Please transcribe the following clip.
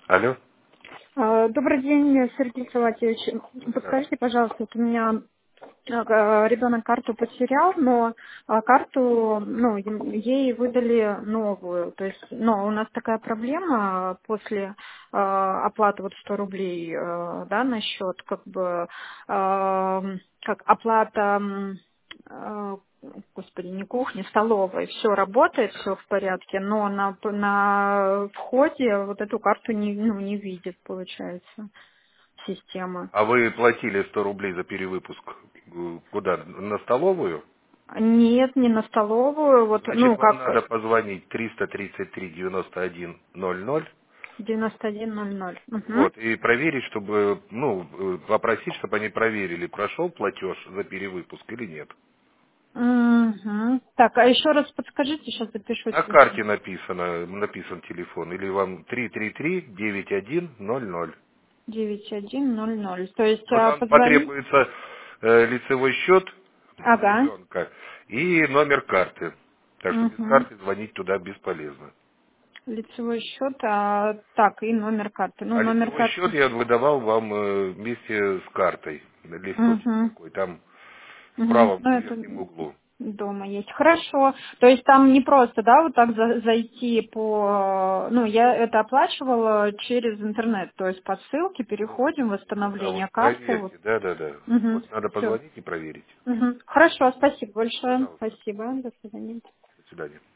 Алло? Добрый день, Сергей Салатьевич. Здравствуйте. Подскажите, пожалуйста, вот у меня ребенок карту потерял, но карту, ну, ей выдали новую. То есть, но у нас такая проблема после оплаты вот 100 рублей, да, на счет, как бы, как оплата, господи, не кухни, столовой, все работает, все в порядке, но на входе вот эту карту не видит, получается, система. А вы платили 100 рублей за перевыпуск куда? На столовую? Нет, не на столовую, вот, Значит, ну, вам как надо позвонить 333 91 00, 9100. Угу. вот, и проверить, чтобы, ну, попросить, чтобы они проверили, прошел платеж за перевыпуск или нет. Угу. Так, а еще раз подскажите, сейчас запишу На телефон. карте написан телефон, или вам 333 9100. 9100. То есть Но там позвони. потребуется лицевой счет Ага. ребенка и номер карты. Так что без Угу. карты звонить туда бесполезно. Лицевой счет, так, и номер карты. Ну, А номер лицевой счет карты. я выдавал вам вместе с картой. Листочек Угу. такой, там в Угу. правом Ну, это верхнем углу. дома есть. Хорошо. То есть там не просто, да, вот так зайти ну, я это оплачивала через интернет, то есть по ссылке Вот, переходим, да, восстановление вот карты, вот. проверьте, да. Угу. Вот надо Все. позвонить и проверить. Угу. Хорошо, спасибо большое. Пожалуйста. Спасибо. До свидания. До свидания.